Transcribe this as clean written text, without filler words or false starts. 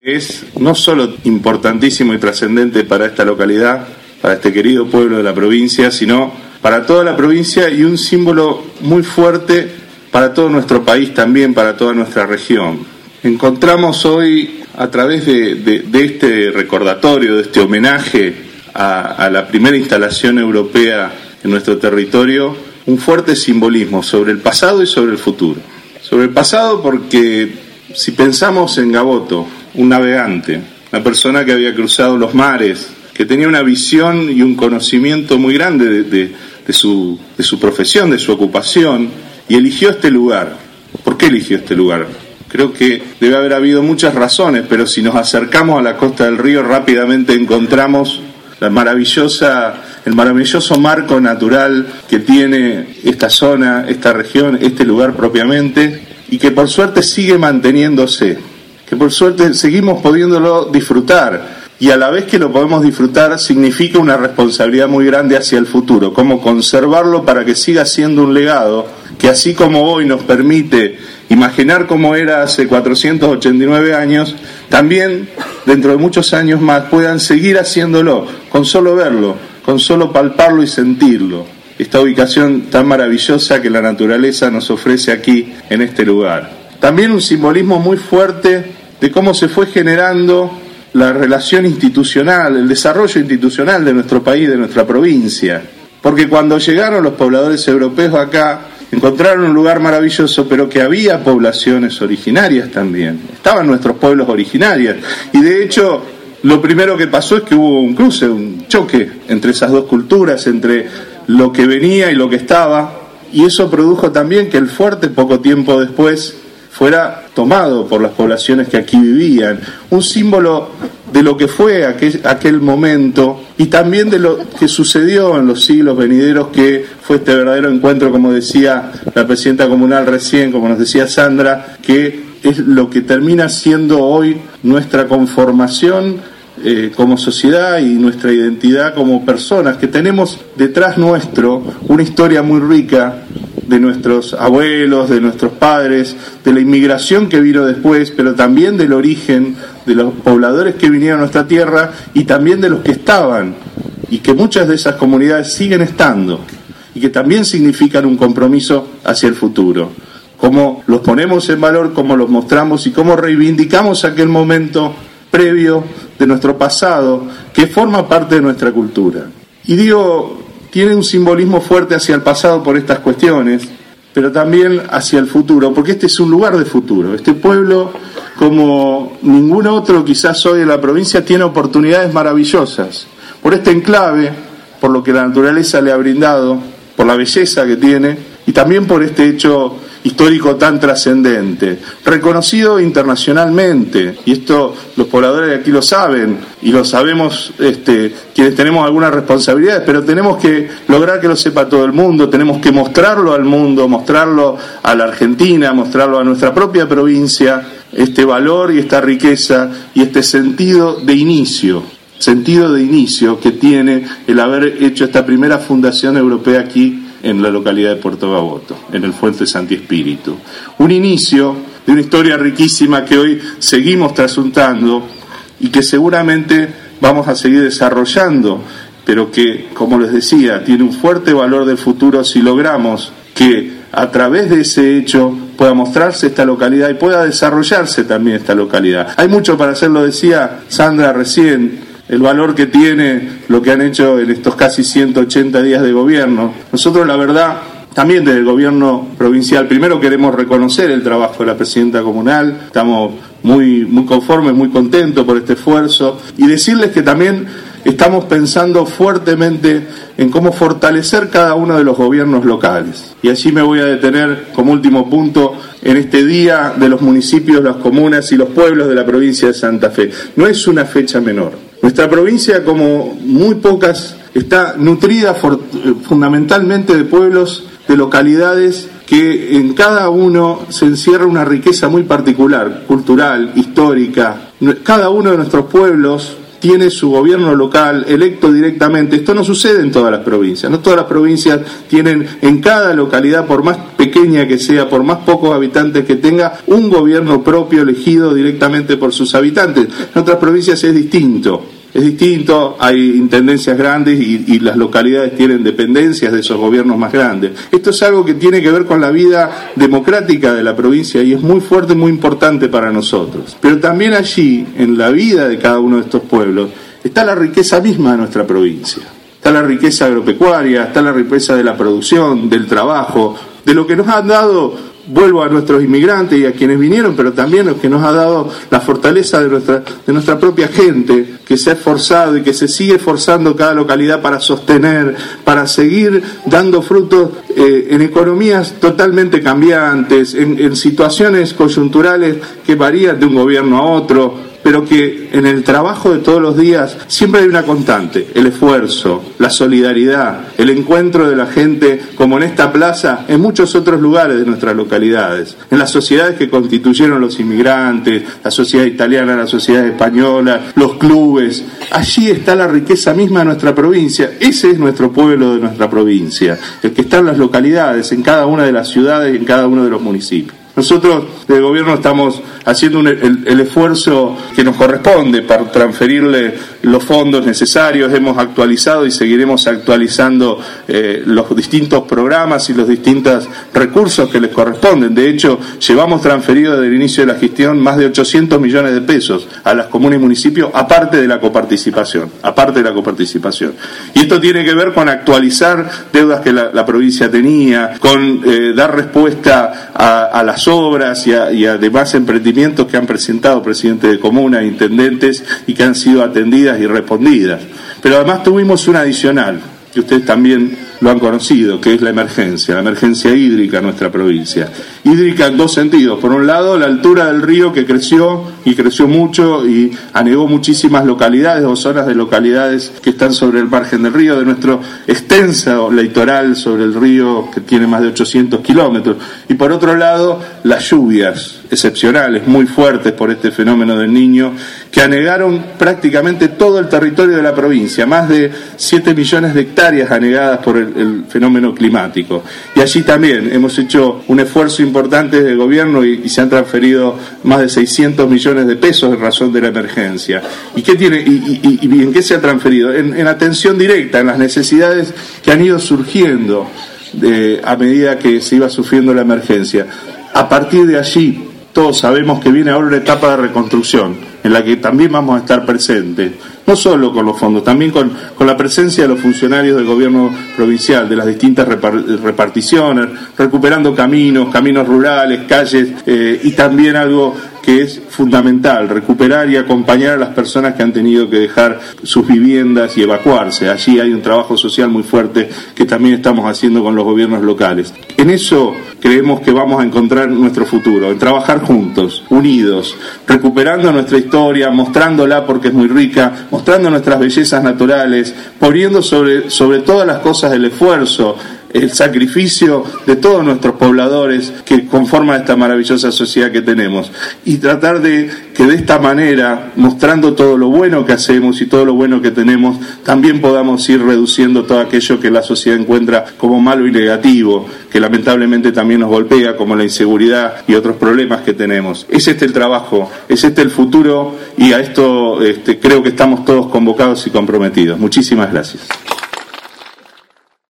Es no solo importantísimo y trascendente para esta localidad, para este querido pueblo de la provincia, sino para toda la provincia y un símbolo muy fuerte para todo nuestro país también, para toda nuestra región. Encontramos hoy, a través de este recordatorio, de este homenaje a la primera instalación europea en nuestro territorio, un fuerte simbolismo sobre el pasado y sobre el futuro. Sobre el pasado porque si pensamos en Gaboto, un navegante, una persona que había cruzado los mares, que tenía una visión y un conocimiento muy grande de su profesión, de su ocupación, y eligió este lugar. ¿Por qué eligió este lugar? Creo que debe haber habido muchas razones, pero si nos acercamos a la costa del río rápidamente encontramos el maravilloso marco natural que tiene esta zona, esta región, este lugar propiamente, y que por suerte sigue manteniéndose, que por suerte seguimos pudiéndolo disfrutar, y a la vez que lo podemos disfrutar significa una responsabilidad muy grande hacia el futuro, cómo conservarlo para que siga siendo un legado que así como hoy nos permite imaginar cómo era hace 489 años, también dentro de muchos años más puedan seguir haciéndolo, con solo verlo, con solo palparlo y sentirlo. Esta ubicación tan maravillosa que la naturaleza nos ofrece aquí en este lugar. También un simbolismo muy fuerte de cómo se fue generando la relación institucional, el desarrollo institucional de nuestro país, de nuestra provincia. Porque cuando llegaron los pobladores europeos acá, encontraron un lugar maravilloso, pero que había poblaciones originarias también. Estaban nuestros pueblos originarios. Y de hecho, lo primero que pasó es que hubo un cruce, un choque entre esas dos culturas, entre lo que venía y lo que estaba. Y eso produjo también que el fuerte, poco tiempo después, fuera tomado por las poblaciones que aquí vivían. Un símbolo de lo que fue aquel momento y también de lo que sucedió en los siglos venideros, que fue este verdadero encuentro, como decía la presidenta comunal recién, como nos decía Sandra, que es lo que termina siendo hoy nuestra conformación como sociedad y nuestra identidad como personas, que tenemos detrás nuestro una historia muy rica de nuestros abuelos, de nuestros padres, de la inmigración que vino después, pero también del origen de los pobladores que vinieron a nuestra tierra y también de los que estaban, y que muchas de esas comunidades siguen estando, y que también significan un compromiso hacia el futuro. Cómo los ponemos en valor, cómo los mostramos y cómo reivindicamos aquel momento previo de nuestro pasado, que forma parte de nuestra cultura. Y digo, tiene un simbolismo fuerte hacia el pasado por estas cuestiones, pero también hacia el futuro, porque este es un lugar de futuro. Este pueblo, como ningún otro quizás hoy en la provincia, tiene oportunidades maravillosas, por este enclave, por lo que la naturaleza le ha brindado, por la belleza que tiene, y también por este hecho histórico tan trascendente, reconocido internacionalmente, y esto los pobladores de aquí lo saben, y lo sabemos quienes tenemos algunas responsabilidades, pero tenemos que lograr que lo sepa todo el mundo, tenemos que mostrarlo al mundo, mostrarlo a la Argentina, mostrarlo a nuestra propia provincia, este valor y esta riqueza y este sentido de inicio que tiene el haber hecho esta primera fundación europea aquí en la localidad de Puerto Gaboto, en el Fuerte Santi Espíritu. Un inicio de una historia riquísima que hoy seguimos trasuntando y que seguramente vamos a seguir desarrollando, pero que, como les decía, tiene un fuerte valor del futuro si logramos que a través de ese hecho pueda mostrarse esta localidad y pueda desarrollarse también esta localidad. Hay mucho para hacer, lo decía Sandra recién, el valor que tiene lo que han hecho en estos casi 180 días de gobierno. Nosotros, la verdad, también desde el gobierno provincial, primero queremos reconocer el trabajo de la presidenta comunal, estamos muy conformes, muy contentos por este esfuerzo, y decirles que también estamos pensando fuertemente en cómo fortalecer cada uno de los gobiernos locales. Y allí me voy a detener como último punto en este día de los municipios, las comunas y los pueblos de la provincia de Santa Fe. No es una fecha menor. Nuestra provincia, como muy pocas, está nutrida fundamentalmente de pueblos, de localidades que en cada uno se encierra una riqueza muy particular, cultural, histórica. Cada uno de nuestros pueblos tiene su gobierno local electo directamente. Esto no sucede en todas las provincias. No todas las provincias tienen en cada localidad, por más pequeña que sea, por más pocos habitantes que tenga, un gobierno propio elegido directamente por sus habitantes. En otras provincias es distinto. Es distinto, hay intendencias grandes y las localidades tienen dependencias de esos gobiernos más grandes. Esto es algo que tiene que ver con la vida democrática de la provincia y es muy fuerte, muy importante para nosotros. Pero también allí, en la vida de cada uno de estos pueblos, está la riqueza misma de nuestra provincia. Está la riqueza agropecuaria, está la riqueza de la producción, del trabajo, de lo que nos han dado. Vuelvo a nuestros inmigrantes y a quienes vinieron, pero también los que nos ha dado la fortaleza de nuestra propia gente, que se ha esforzado y que se sigue esforzando cada localidad para sostener, para seguir dando frutos en economías totalmente cambiantes, en situaciones coyunturales que varían de un gobierno a otro, pero que en el trabajo de todos los días siempre hay una constante: el esfuerzo, la solidaridad, el encuentro de la gente, como en esta plaza, en muchos otros lugares de nuestras localidades, en las sociedades que constituyeron los inmigrantes, la sociedad italiana, la sociedad española, los clubes. Allí está la riqueza misma de nuestra provincia. Ese es nuestro pueblo de nuestra provincia, el que está en las localidades, en cada una de las ciudades y en cada uno de los municipios. Nosotros del gobierno estamos haciendo el esfuerzo que nos corresponde para transferirle los fondos necesarios. Hemos actualizado y seguiremos actualizando los distintos programas y los distintos recursos que les corresponden. De hecho, llevamos transferido desde el inicio de la gestión más de 800 millones de pesos a las comunas y municipios, aparte de la coparticipación. Y esto tiene que ver con actualizar deudas que la provincia tenía, con dar respuesta a las obras y a demás emprendimientos que han presentado presidentes de comunas, intendentes, y que han sido atendidas y respondidas. Pero además tuvimos una adicional, que ustedes también lo han conocido, que es la emergencia hídrica en nuestra provincia. Hídrica en dos sentidos: por un lado, la altura del río, que creció mucho y anegó muchísimas localidades o zonas de localidades que están sobre el margen del río, de nuestro extenso litoral sobre el río, que tiene más de 800 kilómetros. Y por otro lado, las lluvias excepcionales, muy fuertes por este fenómeno del Niño, que anegaron prácticamente todo el territorio de la provincia, más de 7 millones de hectáreas anegadas por el fenómeno climático. Y allí también hemos hecho un esfuerzo importante desde el gobierno y se han transferido más de 600 millones de pesos en razón de la emergencia. ¿Y qué tiene y en qué se ha transferido? En atención directa, en las necesidades que han ido surgiendo a medida que se iba sufriendo la emergencia. A partir de allí, todos sabemos que viene ahora una etapa de reconstrucción, en la que también vamos a estar presentes, no solo con los fondos, también con la presencia de los funcionarios del gobierno provincial, de las distintas reparticiones, recuperando caminos rurales, calles, y también algo que es fundamental: recuperar y acompañar a las personas que han tenido que dejar sus viviendas y evacuarse. Allí hay un trabajo social muy fuerte que también estamos haciendo con los gobiernos locales. En eso creemos que vamos a encontrar nuestro futuro, en trabajar juntos, unidos, recuperando nuestra historia, mostrándola porque es muy rica, mostrando nuestras bellezas naturales, poniendo sobre todas las cosas el esfuerzo, el sacrificio de todos nuestros pobladores que conforman esta maravillosa sociedad que tenemos, y tratar de que de esta manera, mostrando todo lo bueno que hacemos y todo lo bueno que tenemos, también podamos ir reduciendo todo aquello que la sociedad encuentra como malo y negativo, que lamentablemente también nos golpea, como la inseguridad y otros problemas que tenemos. Es este el trabajo, es este el futuro, y a esto creo que estamos todos convocados y comprometidos. Muchísimas gracias.